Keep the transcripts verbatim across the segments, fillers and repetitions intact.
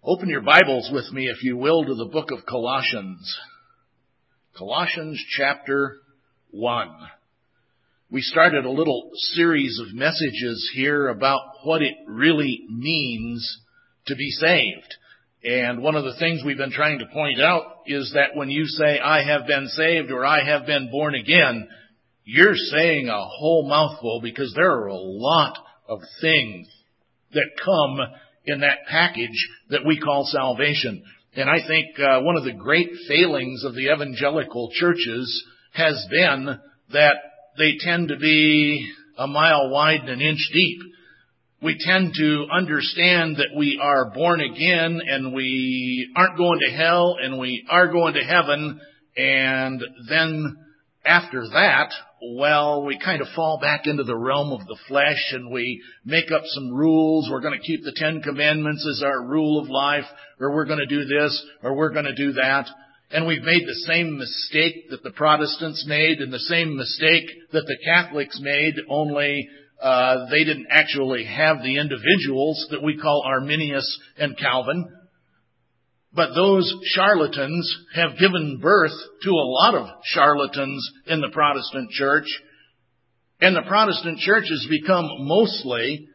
Open your Bibles with me, if you will, to the book of Colossians. Colossians chapter one. We started a little series of messages here about what it really means to be saved. And one of the things we've been trying to point out is that when you say, I have been saved or I have been born again, you're saying a whole mouthful, because there are a lot of things that come in that package that we call salvation. And I think uh, one of the great failings of the evangelical churches has been that they tend to be a mile wide and an inch deep. We tend to understand that we are born again and we aren't going to hell and we are going to heaven. And then after that, well, we kind of fall back into the realm of the flesh and we make up some rules. We're going to keep the Ten Commandments as our rule of life, or we're going to do this, or we're going to do that. And we've made the same mistake that the Protestants made and the same mistake that the Catholics made, only uh, they didn't actually have the individuals that we call Arminius and Calvin. But those charlatans have given birth to a lot of charlatans in the Protestant church. And the Protestant church has become mostly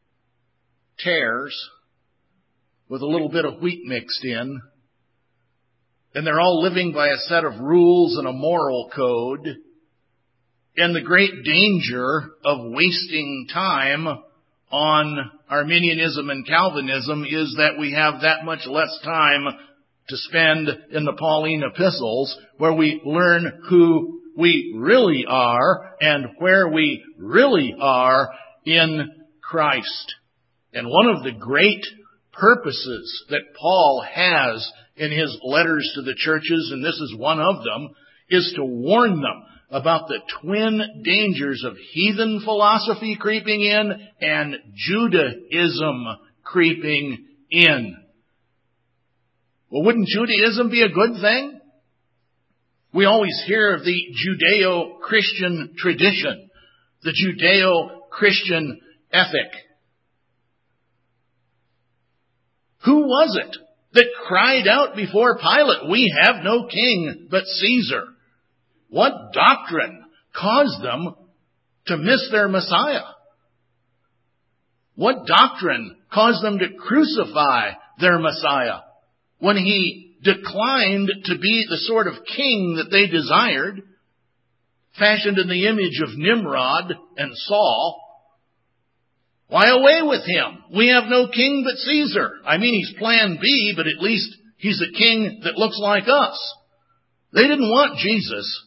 tares with a little bit of wheat mixed in. And they're all living by a set of rules and a moral code. And the great danger of wasting time on Arminianism and Calvinism is that we have that much less time to spend in the Pauline epistles, where we learn who we really are and where we really are in Christ. And one of the great purposes that Paul has in his letters to the churches, and this is one of them, is to warn them about the twin dangers of heathen philosophy creeping in and Judaism creeping in. Well, wouldn't Judaism be a good thing? We always hear of the Judeo-Christian tradition, the Judeo-Christian ethic. Who was it that cried out before Pilate, "We have no king but Caesar"? What doctrine caused them to miss their Messiah? What doctrine caused them to crucify their Messiah when he declined to be the sort of king that they desired, fashioned in the image of Nimrod and Saul? Why, away with him? We have no king but Caesar. I mean, he's plan B, but at least he's a king that looks like us. They didn't want Jesus.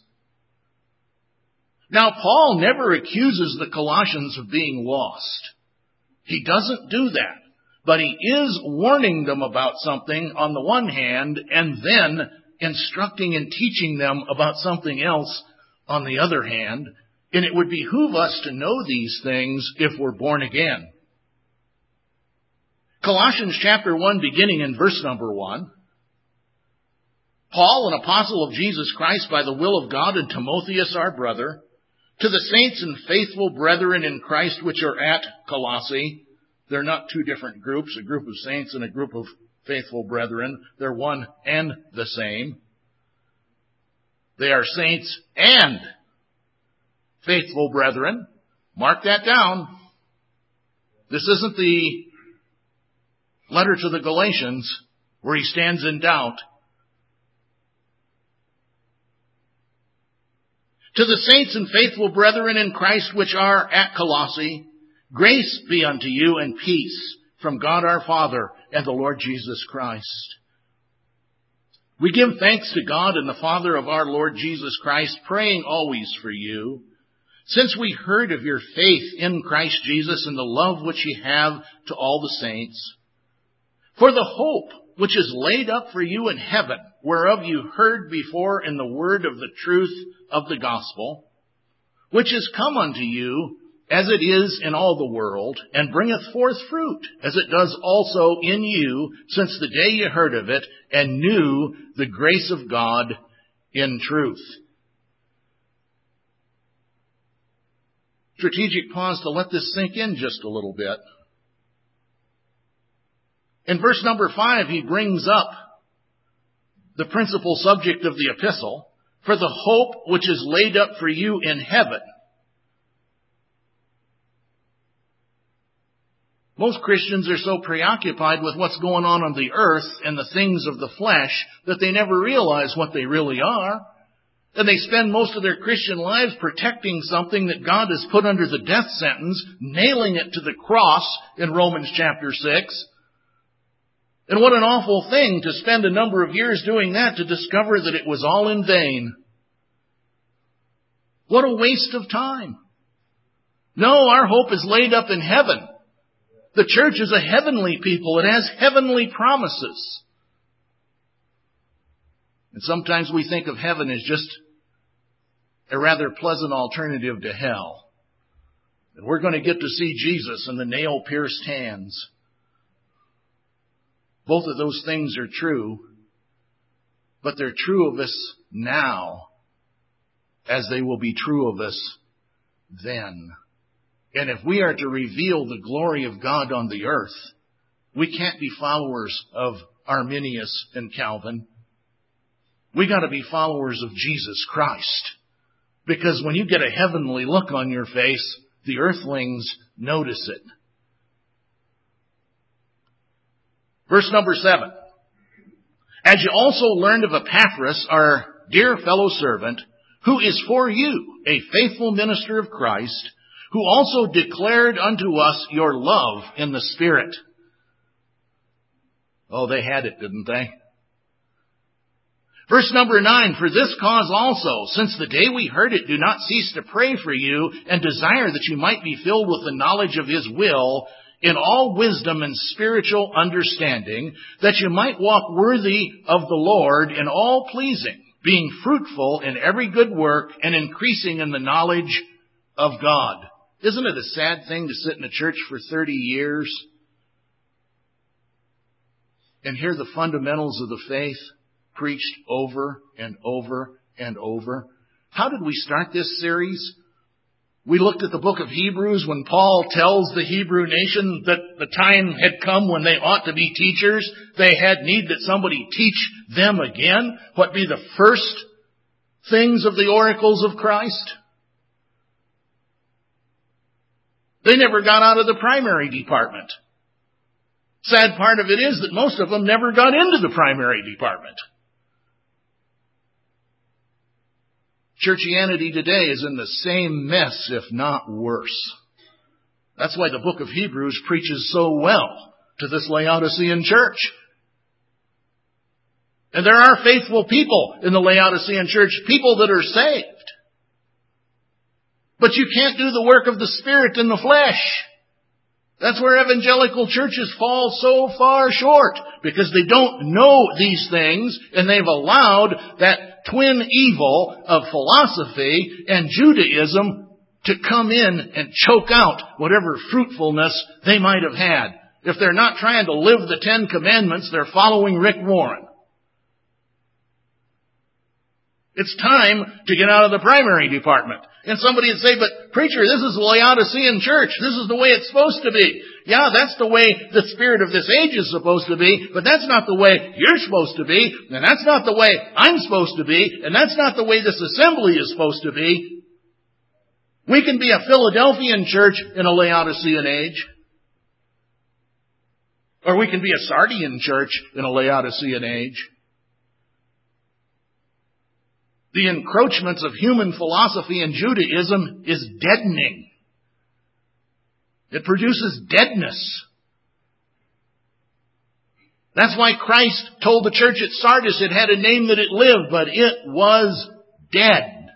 Now, Paul never accuses the Colossians of being lost. He doesn't do that. But he is warning them about something on the one hand, and then instructing and teaching them about something else on the other hand. And it would behoove us to know these things if we're born again. Colossians chapter one, beginning in verse number one. Paul, an apostle of Jesus Christ by the will of God, and Timotheus our brother, to the saints and faithful brethren in Christ which are at Colossae. They're not two different groups, a group of saints and a group of faithful brethren. They're one and the same. They are saints and faithful brethren. Mark that down. This isn't the letter to the Galatians where he stands in doubt. To the saints and faithful brethren in Christ which are at Colossae, grace be unto you and peace from God our Father and the Lord Jesus Christ. We give thanks to God and the Father of our Lord Jesus Christ, praying always for you, since we heard of your faith in Christ Jesus and the love which ye have to all the saints, for the hope which is laid up for you in heaven, whereof you heard before in the word of the truth of the gospel, which is come unto you as it is in all the world, and bringeth forth fruit, as it does also in you, since the day you heard of it, and knew the grace of God in truth. Strategic pause to let this sink in just a little bit. In verse number five, he brings up the principal subject of the epistle, for the hope which is laid up for you in heaven. Most Christians are so preoccupied with what's going on on the earth and the things of the flesh that they never realize what they really are. And they spend most of their Christian lives protecting something that God has put under the death sentence, nailing it to the cross in Romans chapter six. And what an awful thing to spend a number of years doing that to discover that it was all in vain. What a waste of time. No, our hope is laid up in heaven. The church is a heavenly people. It has heavenly promises. And sometimes we think of heaven as just a rather pleasant alternative to hell. And we're going to get to see Jesus in the nail-pierced hands. Both of those things are true, but they're true of us now as they will be true of us then. And if we are to reveal the glory of God on the earth, we can't be followers of Arminius and Calvin. We got to be followers of Jesus Christ. Because when you get a heavenly look on your face, the earthlings notice it. Verse number seven. As you also learned of Epaphras, our dear fellow servant, who is for you a faithful minister of Christ, who also declared unto us your love in the Spirit. Oh, they had it, didn't they? Verse number nine, for this cause also, since the day we heard it, do not cease to pray for you and desire that you might be filled with the knowledge of His will in all wisdom and spiritual understanding, that you might walk worthy of the Lord in all pleasing, being fruitful in every good work and increasing in the knowledge of God. Isn't it a sad thing to sit in a church for thirty years and hear the fundamentals of the faith preached over and over and over? How did we start this series? We looked at the book of Hebrews when Paul tells the Hebrew nation that the time had come when they ought to be teachers. They had need that somebody teach them again what be the first things of the oracles of Christ. They never got out of the primary department. Sad part of it is that most of them never got into the primary department. Churchianity today is in the same mess, if not worse. That's why the book of Hebrews preaches so well to this Laodicean church. And there are faithful people in the Laodicean church, people that are saved. But you can't do the work of the Spirit in the flesh. That's where evangelical churches fall so far short, because they don't know these things, and they've allowed that twin evil of philosophy and Judaism to come in and choke out whatever fruitfulness they might have had. If they're not trying to live the Ten Commandments, they're following Rick Warren. It's time to get out of the primary department. And somebody would say, but preacher, this is the Laodicean church. This is the way it's supposed to be. Yeah, that's the way the spirit of this age is supposed to be, but that's not the way you're supposed to be, and that's not the way I'm supposed to be, and that's not the way this assembly is supposed to be. We can be a Philadelphian church in a Laodicean age. Or we can be a Sardian church in a Laodicean age. The encroachments of human philosophy and Judaism is deadening. It produces deadness. That's why Christ told the church at Sardis it had a name that it lived, but it was dead.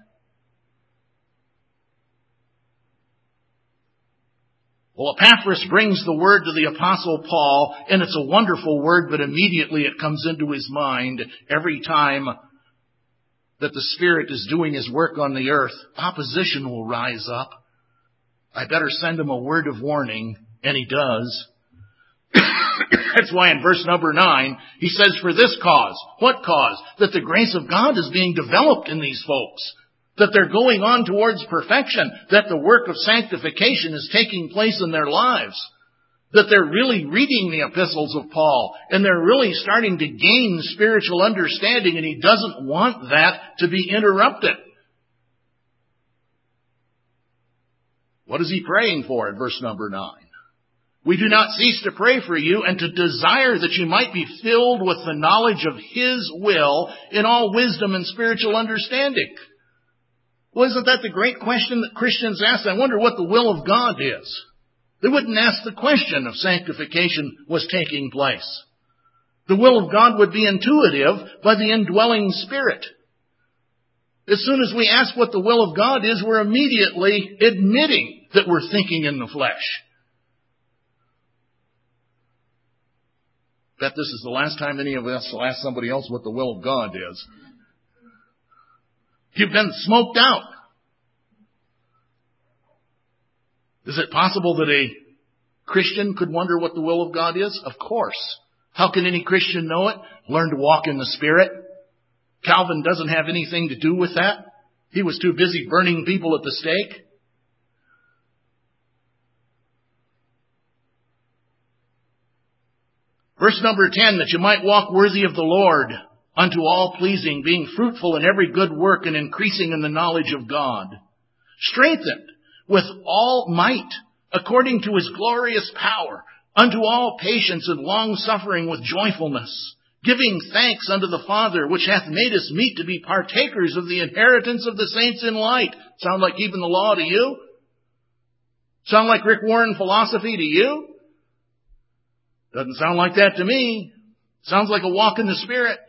Well, Epaphras brings the word to the Apostle Paul, and it's a wonderful word, but immediately it comes into his mind every time that the Spirit is doing His work on the earth. Opposition will rise up. I better send him a word of warning, and he does. That's why in verse number nine, he says, for this cause. What cause? That the grace of God is being developed in these folks. That they're going on towards perfection. That the work of sanctification is taking place in their lives. that they're really reading the epistles of Paul and they're really starting to gain spiritual understanding, and he doesn't want that to be interrupted. What is he praying for in verse number nine? We do not cease to pray for you and to desire that you might be filled with the knowledge of his will in all wisdom and spiritual understanding. Well, isn't that the great question that Christians ask? I wonder what the will of God is. They wouldn't ask the question if sanctification was taking place. The will of God would be intuitive by the indwelling Spirit. As soon as we ask what the will of God is, we're immediately admitting that we're thinking in the flesh. Bet this is the last time any of us will ask somebody else what the will of God is. You've been smoked out. Is it possible that a Christian could wonder what the will of God is? Of course. How can any Christian know it? Learn to walk in the Spirit. Calvin doesn't have anything to do with that. He was too busy burning people at the stake. Verse number ten, that you might walk worthy of the Lord, unto all pleasing, being fruitful in every good work and increasing in the knowledge of God, strengthened with all might, according to his glorious power, unto all patience and long suffering with joyfulness, giving thanks unto the Father, which hath made us meet to be partakers of the inheritance of the saints in light. Sound like keeping the law to you? Sound like Rick Warren philosophy to you? Doesn't sound like that to me. Sounds like a walk in the Spirit.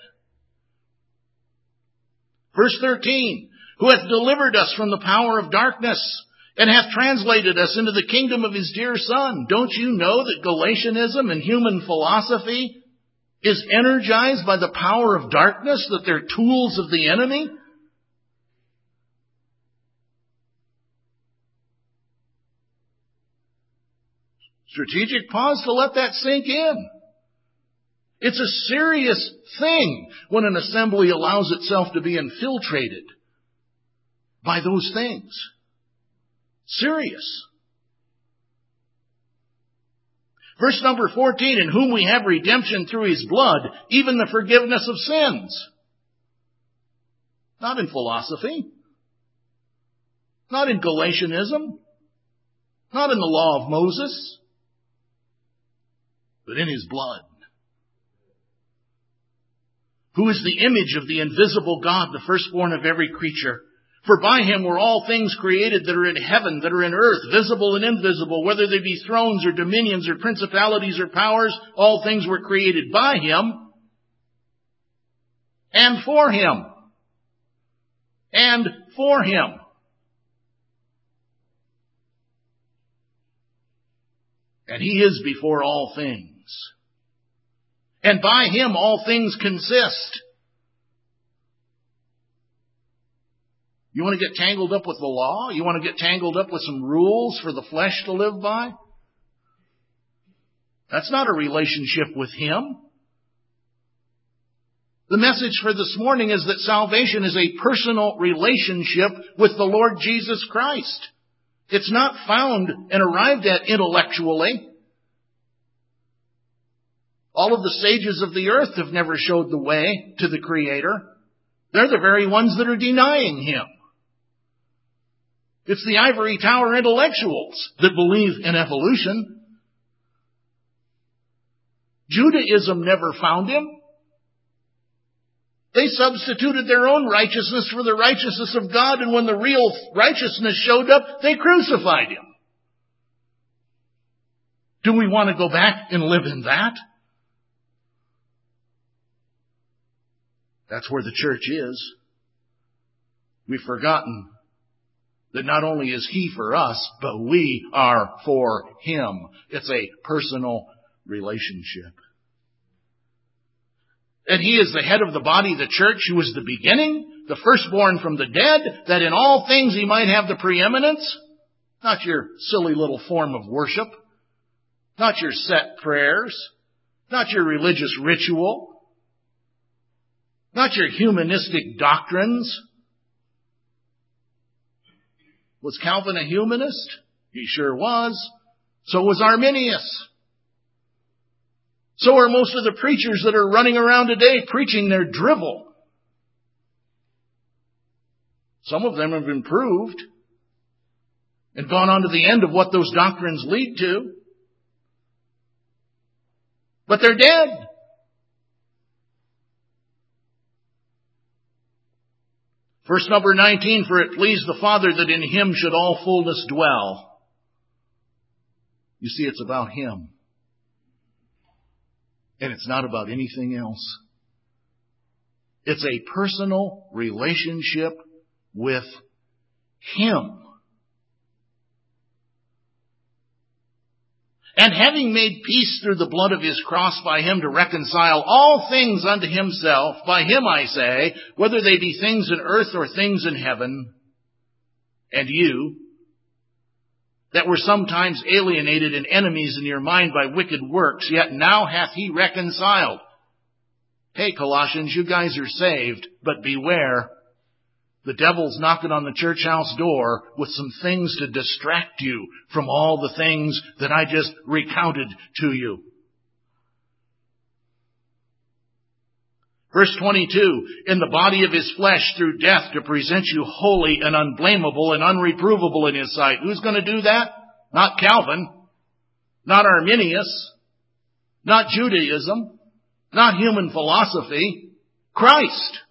Verse thirteen, who hath delivered us from the power of darkness and hath translated us into the kingdom of his dear Son. Don't you know that Galatianism and human philosophy is energized by the power of darkness, that they're tools of the enemy? Strategic pause to let that sink in. It's a serious thing when an assembly allows itself to be infiltrated by those things. Serious. Verse number fourteen, in whom we have redemption through his blood, even the forgiveness of sins. Not in philosophy. Not in Galatianism. Not in the law of Moses. But in his blood. Who is the image of the invisible God, the firstborn of every creature? For by him were all things created that are in heaven, that are in earth, visible and invisible, whether they be thrones or dominions or principalities or powers, all things were created by him and for him. And for him. And he is before all things. And by him all things consist. You want to get tangled up with the law? You want to get tangled up with some rules for the flesh to live by? That's not a relationship with him. The message for this morning is that salvation is a personal relationship with the Lord Jesus Christ. It's not found and arrived at intellectually. All of the sages of the earth have never showed the way to the Creator. They're the very ones that are denying him. It's the ivory tower intellectuals that believe in evolution. Judaism never found him. They substituted their own righteousness for the righteousness of God, and when the real righteousness showed up, they crucified him. Do we want to go back and live in that? That's where the church is. We've forgotten that not only is he for us, but we are for him. It's a personal relationship. And he is the head of the body, the church, who is the beginning, the firstborn from the dead, that in all things he might have the preeminence. Not your silly little form of worship. Not your set prayers. Not your religious ritual. Not your humanistic doctrines. Was Calvin a humanist? He sure was. So was Arminius. So are most of the preachers that are running around today preaching their drivel. Some of them have improved and gone on to the end of what those doctrines lead to. But they're dead. Verse number nineteen, for it pleased the Father that in Him should all fullness dwell. You see, it's about Him. And it's not about anything else. It's a personal relationship with Him. And having made peace through the blood of His cross by Him to reconcile all things unto Himself, by Him I say, whether they be things in earth or things in heaven, and you, that were sometimes alienated and enemies in your mind by wicked works, yet now hath He reconciled. Hey, Colossians, you guys are saved, but beware. The devil's knocking on the church house door with some things to distract you from all the things that I just recounted to you. Verse twenty-two, in the body of His flesh through death to present you holy and unblameable and unreprovable in His sight. Who's going to do that? Not Calvin, not Arminius, not Judaism, not human philosophy, Christ.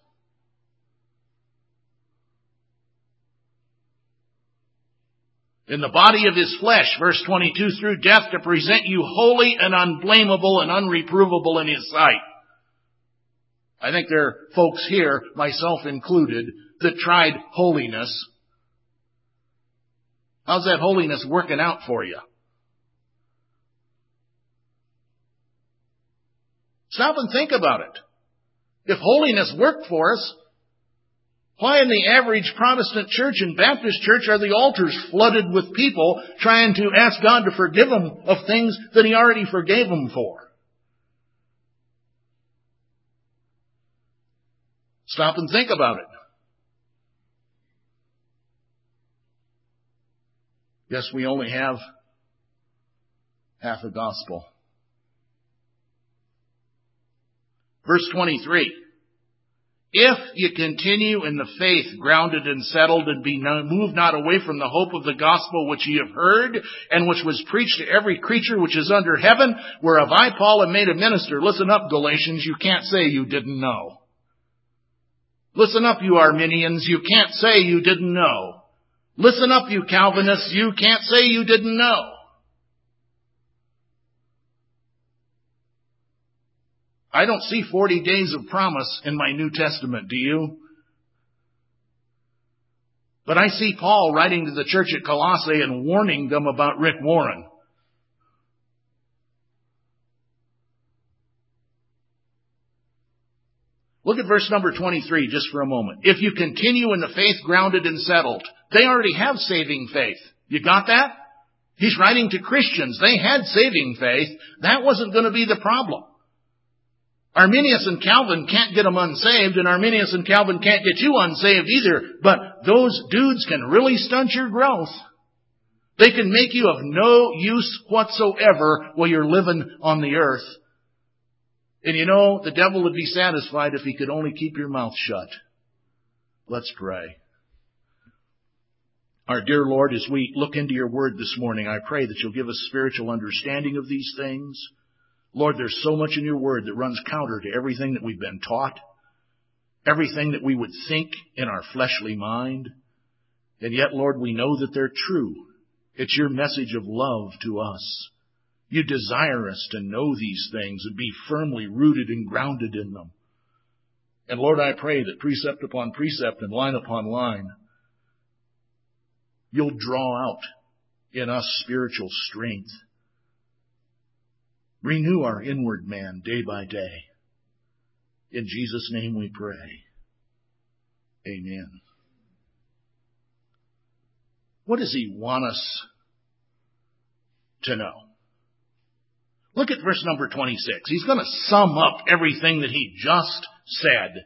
In the body of His flesh, verse twenty-two, through death to present you holy and unblameable and unreprovable in His sight. I think there are folks here, myself included, that tried holiness. How's that holiness working out for you? Stop and think about it. If holiness worked for us, why in the average Protestant church and Baptist church are the altars flooded with people trying to ask God to forgive them of things that He already forgave them for? Stop and think about it. Yes, we only have half a gospel. Verse twenty-three. If you continue in the faith, grounded and settled, and be no, moved not away from the hope of the gospel which ye have heard, and which was preached to every creature which is under heaven, whereof I, Paul, am made a minister. Listen up, Galatians, you can't say you didn't know. Listen up, you Arminians, you can't say you didn't know. Listen up, you Calvinists, you can't say you didn't know. I don't see forty days of promise in my New Testament, do you? But I see Paul writing to the church at Colossae and warning them about Rick Warren. Look at verse number twenty-three just for a moment. If you continue in the faith, grounded and settled. They already have saving faith. You got that? He's writing to Christians. They had saving faith. That wasn't going to be the problem. Arminius and Calvin can't get them unsaved, and Arminius and Calvin can't get you unsaved either. But those dudes can really stunt your growth. They can make you of no use whatsoever while you're living on the earth. And you know, the devil would be satisfied if he could only keep your mouth shut. Let's pray. Our dear Lord, as we look into your word this morning, I pray that you'll give us spiritual understanding of these things. Lord, there's so much in your word that runs counter to everything that we've been taught, everything that we would think in our fleshly mind. And yet, Lord, we know that they're true. It's your message of love to us. You desire us to know these things and be firmly rooted and grounded in them. And Lord, I pray that precept upon precept and line upon line, you'll draw out in us spiritual strength. Renew our inward man day by day. In Jesus' name we pray. Amen. What does he want us to know? Look at verse number twenty-six. He's going to sum up everything that he just said.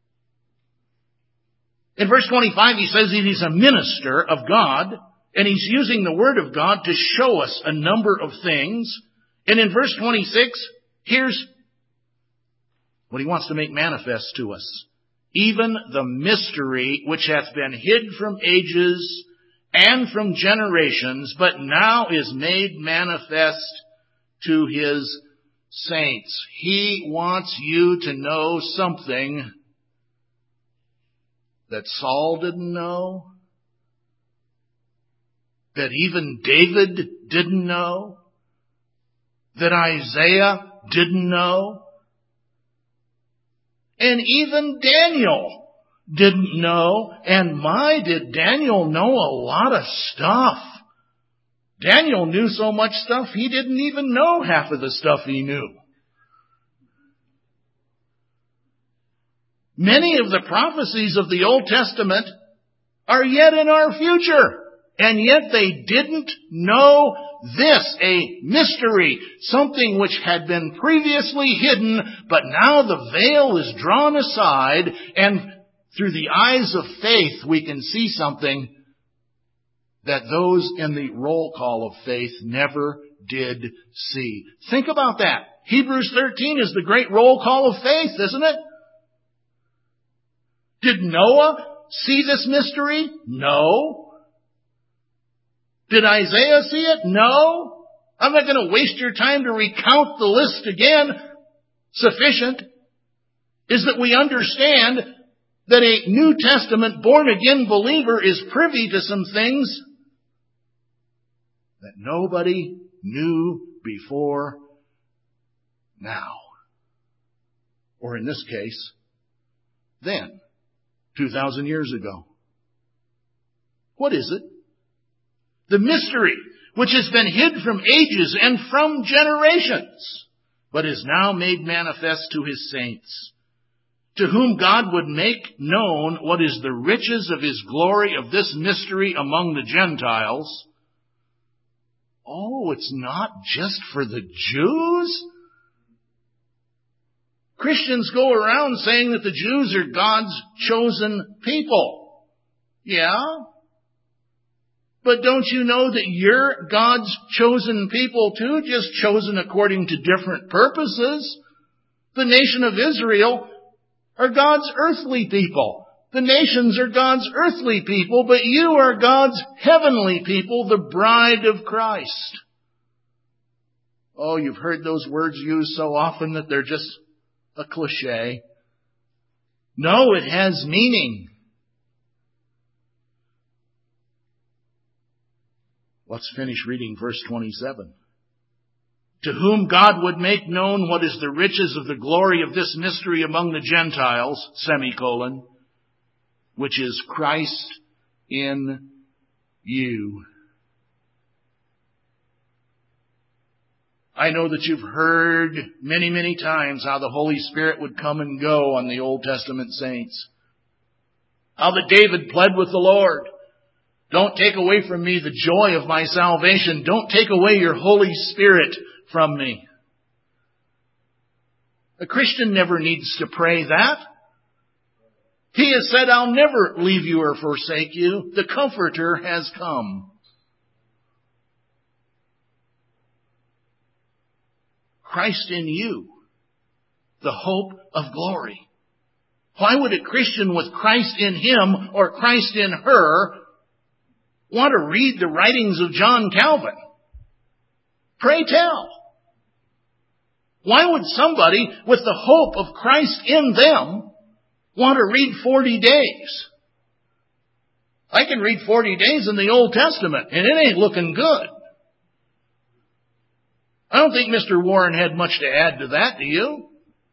In verse twenty-five, he says that he's a minister of God, and he's using the Word of God to show us a number of things. And in verse twenty-six, Here's what he wants to make manifest to us. Even the mystery which hath been hid from ages and from generations, but now is made manifest to his saints. He wants you to know something that Saul didn't know, that even David didn't know, that Isaiah didn't know, and even Daniel didn't know. And my, did Daniel know a lot of stuff. Daniel knew so much stuff, he didn't even know half of the stuff he knew. Many of the prophecies of the Old Testament are yet in our future, and yet they didn't know this, a mystery, something which had been previously hidden, but now the veil is drawn aside, and through the eyes of faith we can see something that those in the roll call of faith never did see. Think about that. Hebrews thirteen is the great roll call of faith, isn't it? Did Noah see this mystery? No. Did Isaiah see it? No. I'm not going to waste your time to recount the list again. Sufficient is that we understand that a New Testament born-again believer is privy to some things that nobody knew before now. Or in this case, then, two thousand years ago. What is it? The mystery which has been hid from ages and from generations, but is now made manifest to his saints, to whom God would make known what is the riches of his glory of this mystery among the Gentiles. Oh, it's not just for the Jews? Christians go around saying that the Jews are God's chosen people. Yeah. But don't you know that you're God's chosen people too, just chosen according to different purposes? The nation of Israel are God's earthly people. The nations are God's earthly people, but you are God's heavenly people, the bride of Christ. Oh, you've heard those words used so often that they're just a cliche. No, it has meaning. Let's finish reading verse twenty-seven. To whom God would make known what is the riches of the glory of this mystery among the Gentiles, semicolon, which is Christ in you. I know that you've heard many, many times how the Holy Spirit would come and go on the Old Testament saints. How that David pled with the Lord. Don't take away from me the joy of my salvation. Don't take away your Holy Spirit from me. A Christian never needs to pray that. He has said, I'll never leave you or forsake you. The Comforter has come. Christ in you, the hope of glory. Why would a Christian with Christ in him or Christ in her want to read the writings of John Calvin? Pray tell. Why would somebody with the hope of Christ in them want to read forty days? I can read forty days in the Old Testament, and it ain't looking good. I don't think Mister Warren had much to add to that, do you?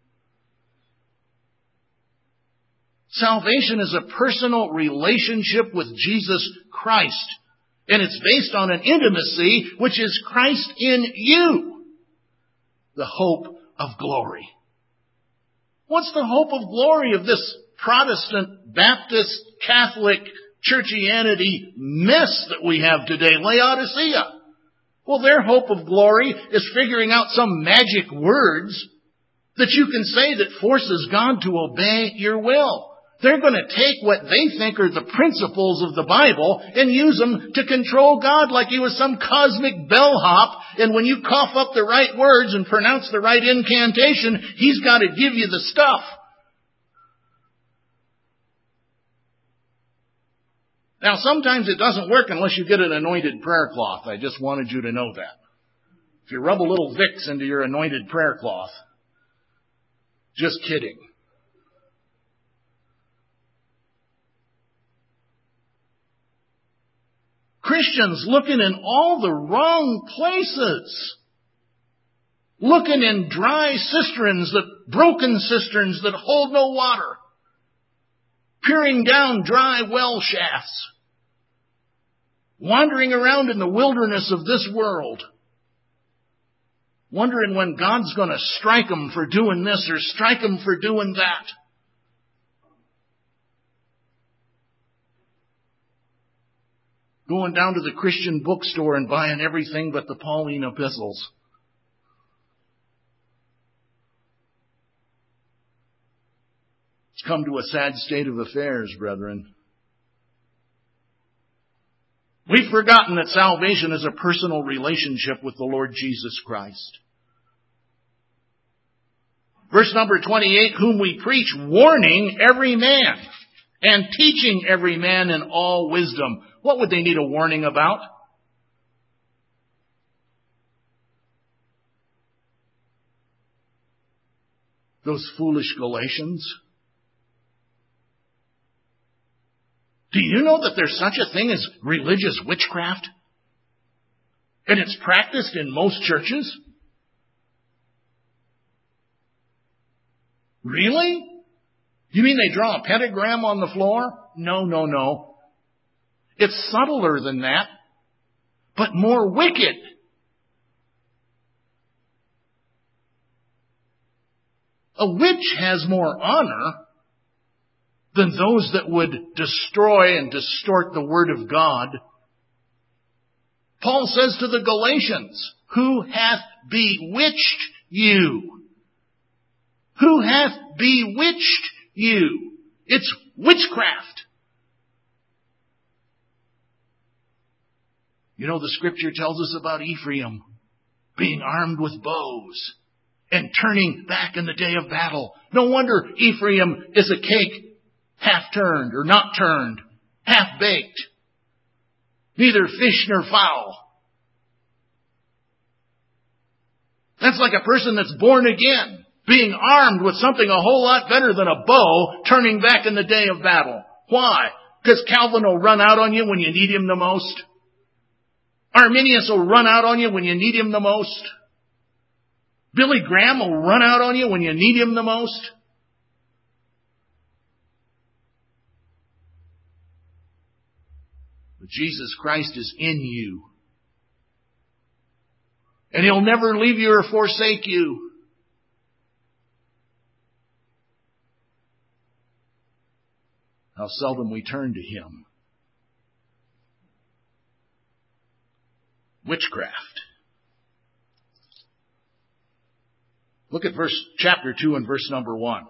Salvation is a personal relationship with Jesus Christ. And it's based on an intimacy which is Christ in you. The hope of glory. What's the hope of glory of this Protestant, Baptist, Catholic, churchianity mess that we have today, Laodicea? Well, their hope of glory is figuring out some magic words that you can say that forces God to obey your will. They're going to take what they think are the principles of the Bible and use them to control God like he was some cosmic bellhop. And when you cough up the right words and pronounce the right incantation, he's got to give you the stuff. Now, sometimes it doesn't work unless you get an anointed prayer cloth. I just wanted you to know that. If you rub a little Vicks into your anointed prayer cloth, just kidding. Christians looking in all the wrong places. Looking in dry cisterns, that broken cisterns that hold no water. Peering down dry well shafts. Wandering around in the wilderness of this world. Wondering when God's going to strike them for doing this or strike them for doing that. Going down to the Christian bookstore and buying everything but the Pauline epistles. It's come to a sad state of affairs, brethren. We've forgotten that salvation is a personal relationship with the Lord Jesus Christ. Verse number twenty-eight, whom we preach, warning every man and teaching every man in all wisdom. What would they need a warning about? Those foolish Galatians. Do you know that there's such a thing as religious witchcraft? And it's practiced in most churches? Really? You mean they draw a pentagram on the floor? No, no, no. It's subtler than that, but more wicked. A witch has more honor than those that would destroy and distort the Word of God. Paul says to the Galatians, who hath bewitched you? Who hath bewitched you? It's witchcraft. You know, the Scripture tells us about Ephraim being armed with bows and turning back in the day of battle. No wonder Ephraim is a cake half turned or not turned, half baked. Neither fish nor fowl. That's like a person that's born again, being armed with something a whole lot better than a bow, turning back in the day of battle. Why? Because Calvin will run out on you when you need him the most. Arminius will run out on you when you need him the most. Billy Graham will run out on you when you need him the most. But Jesus Christ is in you. And He'll never leave you or forsake you. How seldom we turn to Him. Witchcraft. Look at verse chapter two and verse number one.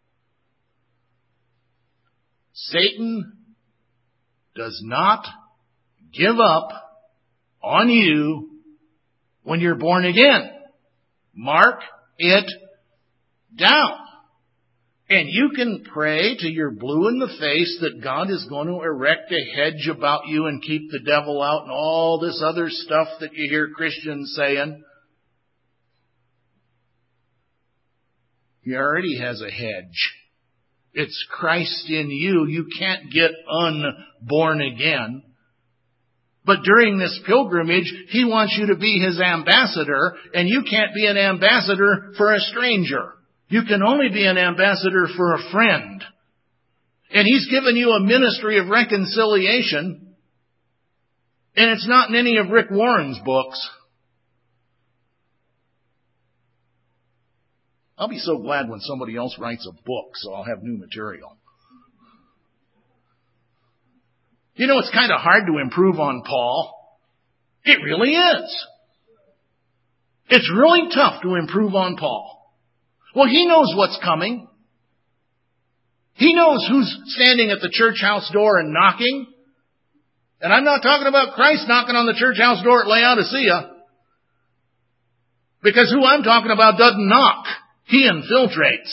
Satan does not give up on you when you're born again. Mark it down. And you can pray till you're blue in the face that God is going to erect a hedge about you and keep the devil out and all this other stuff that you hear Christians saying. He already has a hedge. It's Christ in you. You can't get unborn again. But during this pilgrimage, He wants you to be His ambassador, and you can't be an ambassador for a stranger. You can only be an ambassador for a friend. And He's given you a ministry of reconciliation, and it's not in any of Rick Warren's books. I'll be so glad when somebody else writes a book, so I'll have new material. You know, it's kind of hard to improve on Paul. It really is. It's really tough to improve on Paul. Well, he knows what's coming. He knows who's standing at the church house door and knocking. And I'm not talking about Christ knocking on the church house door at Laodicea. Because who I'm talking about doesn't knock. He infiltrates.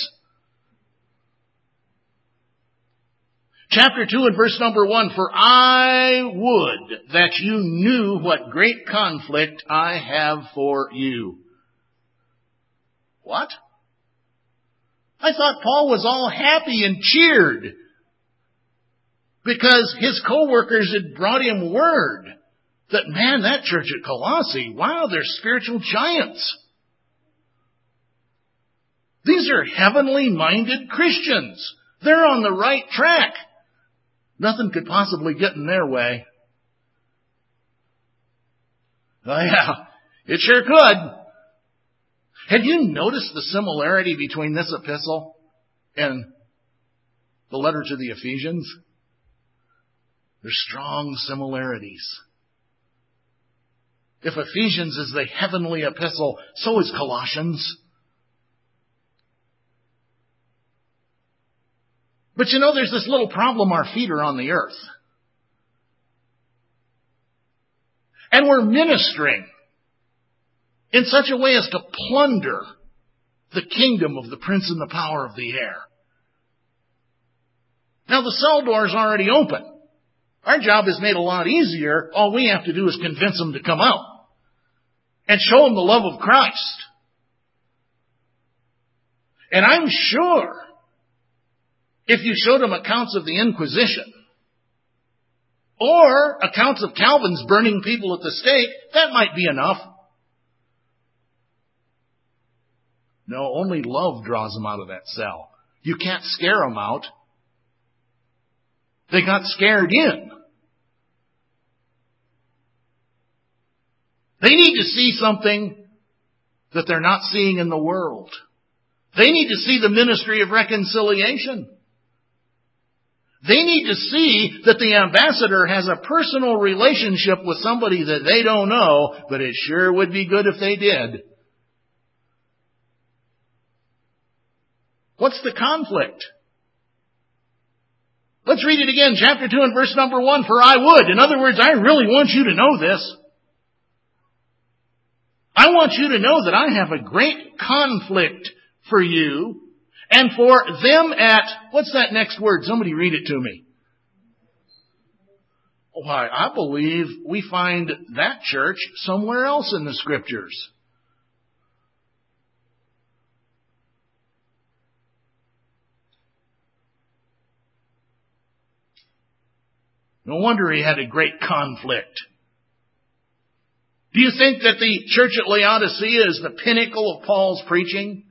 Chapter two and verse number one, for I would that you knew what great conflict I have for you. What? I thought Paul was all happy and cheered because his co-workers had brought him word that, man, that church at Colossae, wow, they're spiritual giants. These are heavenly minded Christians. They're on the right track. Nothing could possibly get in their way. Oh yeah, it sure could. Have you noticed the similarity between this epistle and the letter to the Ephesians? There's strong similarities. If Ephesians is the heavenly epistle, so is Colossians. But you know, there's this little problem. Our feet are on the earth. And we're ministering in such a way as to plunder the kingdom of the prince and the power of the air. Now, the cell door is already open. Our job is made a lot easier. All we have to do is convince them to come out and show them the love of Christ. And I'm sure if you showed them accounts of the Inquisition or accounts of Calvin's burning people at the stake, that might be enough. No, only love draws them out of that cell. You can't scare them out. They got scared in. They need to see something that they're not seeing in the world. They need to see the ministry of reconciliation. They need to see that the ambassador has a personal relationship with somebody that they don't know, but it sure would be good if they did. What's the conflict? Let's read it again, chapter two and verse number one, for I would. In other words, I really want you to know this. I want you to know that I have a great conflict for you and for them at, what's that next word? Somebody read it to me. Why, I believe we find that church somewhere else in the Scriptures. No wonder he had a great conflict. Do you think that the church at Laodicea is the pinnacle of Paul's preaching?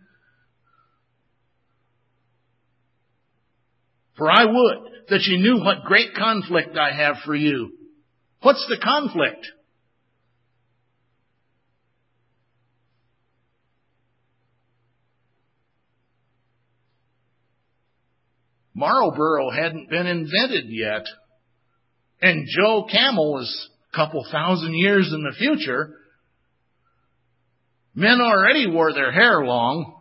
For I would that you knew what great conflict I have for you. What's the conflict? Marlboro hadn't been invented yet. And Joe Camel was a couple thousand years in the future. Men already wore their hair long.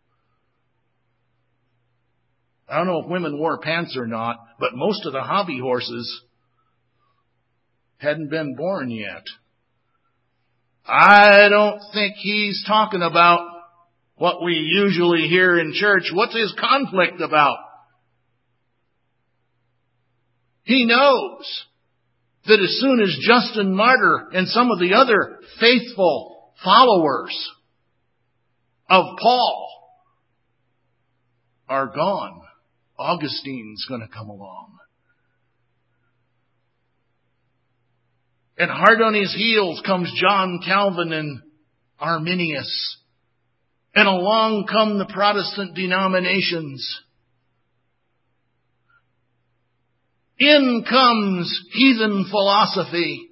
I don't know if women wore pants or not, but most of the hobby horses hadn't been born yet. I don't think he's talking about what we usually hear in church. What's his conflict about? He knows that as soon as Justin Martyr and some of the other faithful followers of Paul are gone, Augustine's going to come along. And hard on his heels comes John Calvin and Arminius. And along come the Protestant denominations. In comes heathen philosophy.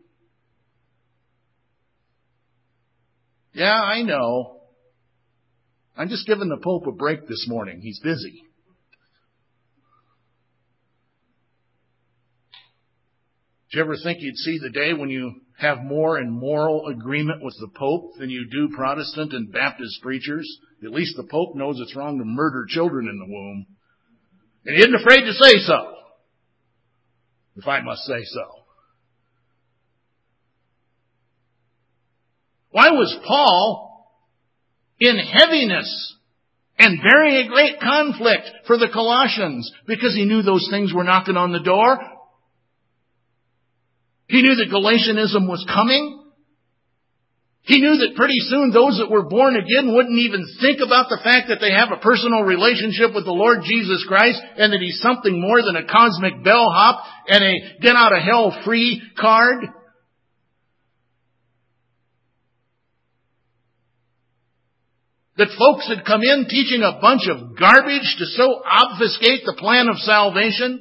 Yeah, I know. I'm just giving the Pope a break this morning. He's busy. Do you ever think you'd see the day when you have more in moral agreement with the Pope than you do Protestant and Baptist preachers? At least the Pope knows it's wrong to murder children in the womb. And he isn't afraid to say so, if I must say so. Why was Paul in heaviness and bearing a great conflict for the Colossians? Because he knew those things were knocking on the door. He knew that Galatianism was coming. He knew that pretty soon those that were born again wouldn't even think about the fact that they have a personal relationship with the Lord Jesus Christ and that He's something more than a cosmic bellhop and a get-out-of-hell-free card. That folks had come in teaching a bunch of garbage to so obfuscate the plan of salvation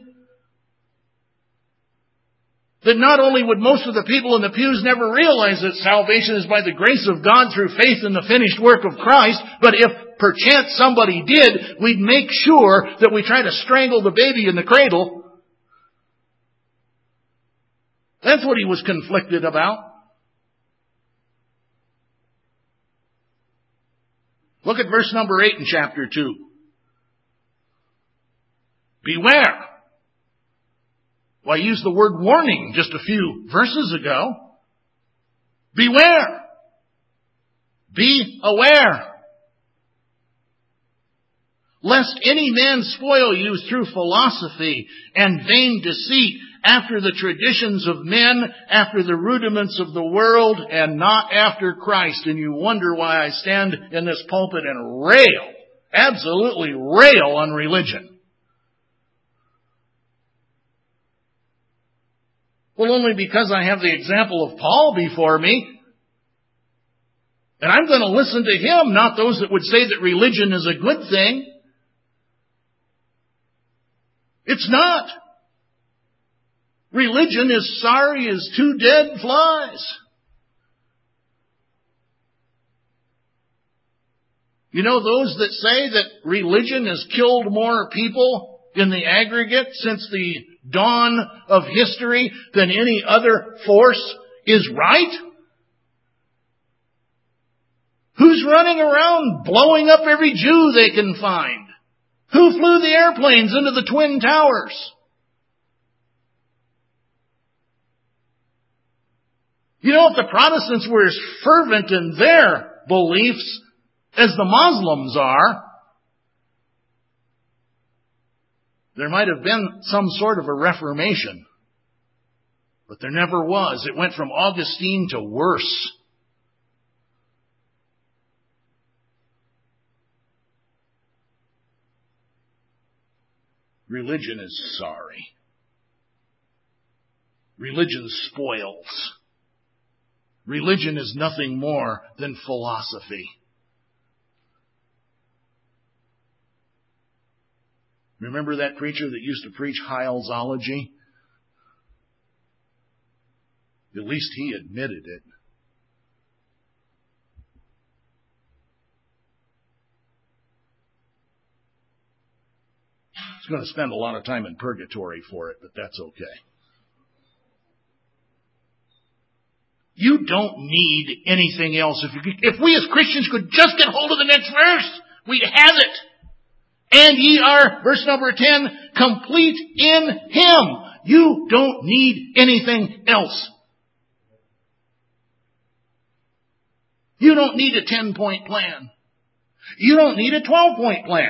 that not only would most of the people in the pews never realize that salvation is by the grace of God through faith in the finished work of Christ, but if perchance somebody did, we'd make sure that we try to strangle the baby in the cradle. That's what he was conflicted about. Look at verse number eight in chapter two. Beware. Well, I used the word warning just a few verses ago. Beware. Be aware. Lest any man spoil you through philosophy and vain deceit, after the traditions of men, after the rudiments of the world, and not after Christ. And you wonder why I stand in this pulpit and rail, absolutely rail on religion. Well, only because I have the example of Paul before me. And I'm going to listen to him, not those that would say that religion is a good thing. It's not. Religion is sorry as two dead flies. You know, those that say that religion has killed more people in the aggregate since the dawn of history than any other force is right? Who's running around blowing up every Jew they can find? Who flew the airplanes into the Twin Towers? You know, if the Protestants were as fervent in their beliefs as the Muslims are, there might have been some sort of a reformation. But there never was. It went from Augustine to worse. Religion is sorry. Religion spoils. Religion is nothing more than philosophy. Remember that preacher that used to preach Hyleology? At least he admitted it. He's going to spend a lot of time in purgatory for it, but that's okay. You don't need anything else. If, you, if we as Christians could just get hold of the next verse, we'd have it. And ye are, verse number ten, complete in Him. You don't need anything else. You don't need a ten-point plan. You don't need a twelve-point plan.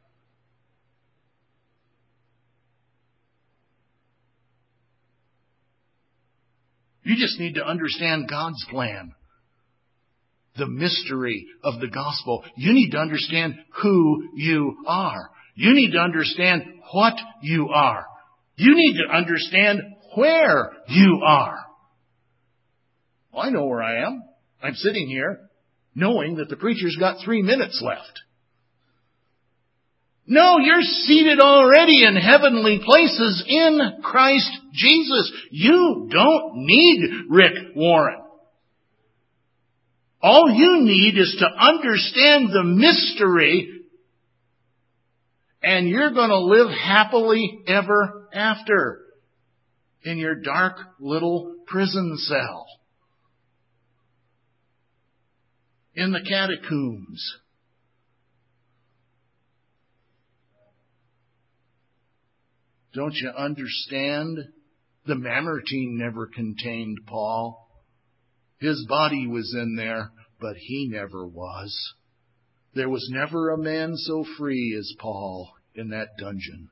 You just need to understand God's plan. The mystery of the gospel. You need to understand who you are. You need to understand what you are. You need to understand where you are. Well, I know where I am. I'm sitting here knowing that the preacher's got three minutes left. No, you're seated already in heavenly places in Christ Jesus. You don't need Rick Warren. All you need is to understand the mystery, and you're going to live happily ever after in your dark little prison cell, in the catacombs. Don't you understand? The Mamertine never contained Paul. His body was in there, but he never was. There was never a man so free as Paul in that dungeon.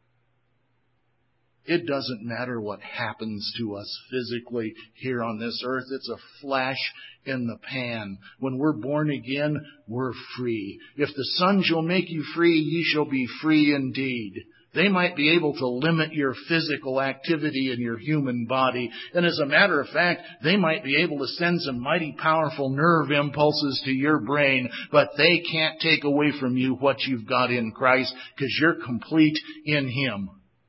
It doesn't matter what happens to us physically here on this earth. It's a flash in the pan. When we're born again, we're free. If the Son shall make you free, ye shall be free indeed. They might be able to limit your physical activity in your human body. And as a matter of fact, they might be able to send some mighty powerful nerve impulses to your brain, but they can't take away from you what you've got in Christ, because you're complete in Him.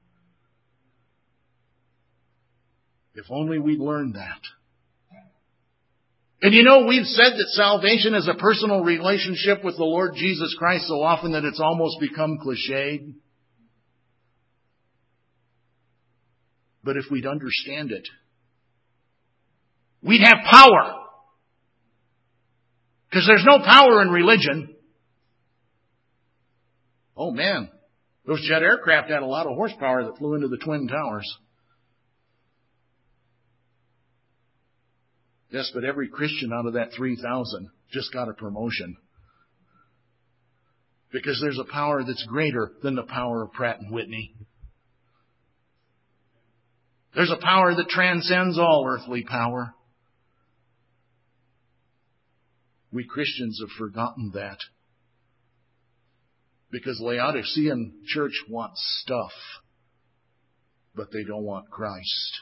If only we'd learned that. And you know, we've said that salvation is a personal relationship with the Lord Jesus Christ so often that it's almost become cliched. But if we'd understand it, we'd have power. Because there's no power in religion. Oh man, those jet aircraft had a lot of horsepower that flew into the Twin Towers. Yes, but every Christian out of that three thousand just got a promotion. Because there's a power that's greater than the power of Pratt and Whitney. There's a power that transcends all earthly power. We Christians have forgotten that. Because Laodicean church wants stuff, but they don't want Christ.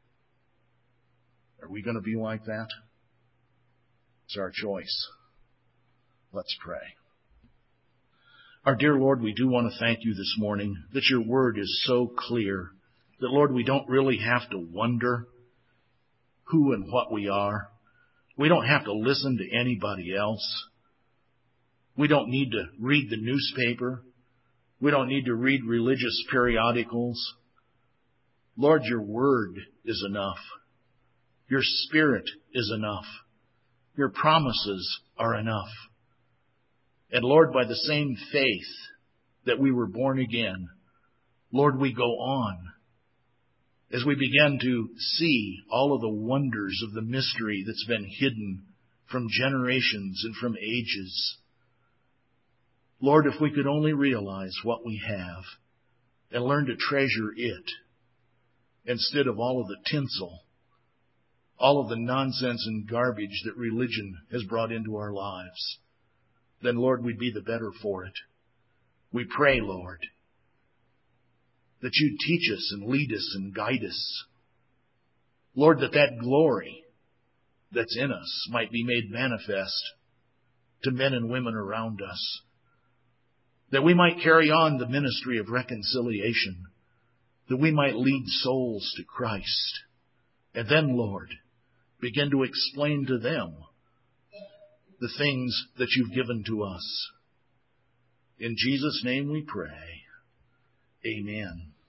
Are we going to be like that? It's our choice. Let's pray. Our dear Lord, we do want to thank you this morning that your word is so clear that, Lord, we don't really have to wonder who and what we are. We don't have to listen to anybody else. We don't need to read the newspaper. We don't need to read religious periodicals. Lord, your word is enough. Your Spirit is enough. Your promises are enough. And Lord, by the same faith that we were born again, Lord, we go on as we begin to see all of the wonders of the mystery that's been hidden from generations and from ages. Lord, if we could only realize what we have and learn to treasure it instead of all of the tinsel, all of the nonsense and garbage that religion has brought into our lives, then, Lord, we'd be the better for it. We pray, Lord, that you'd teach us and lead us and guide us. Lord, that that glory that's in us might be made manifest to men and women around us, that we might carry on the ministry of reconciliation, that we might lead souls to Christ, and then, Lord, begin to explain to them the things that you've given to us. In Jesus' name we pray. Amen.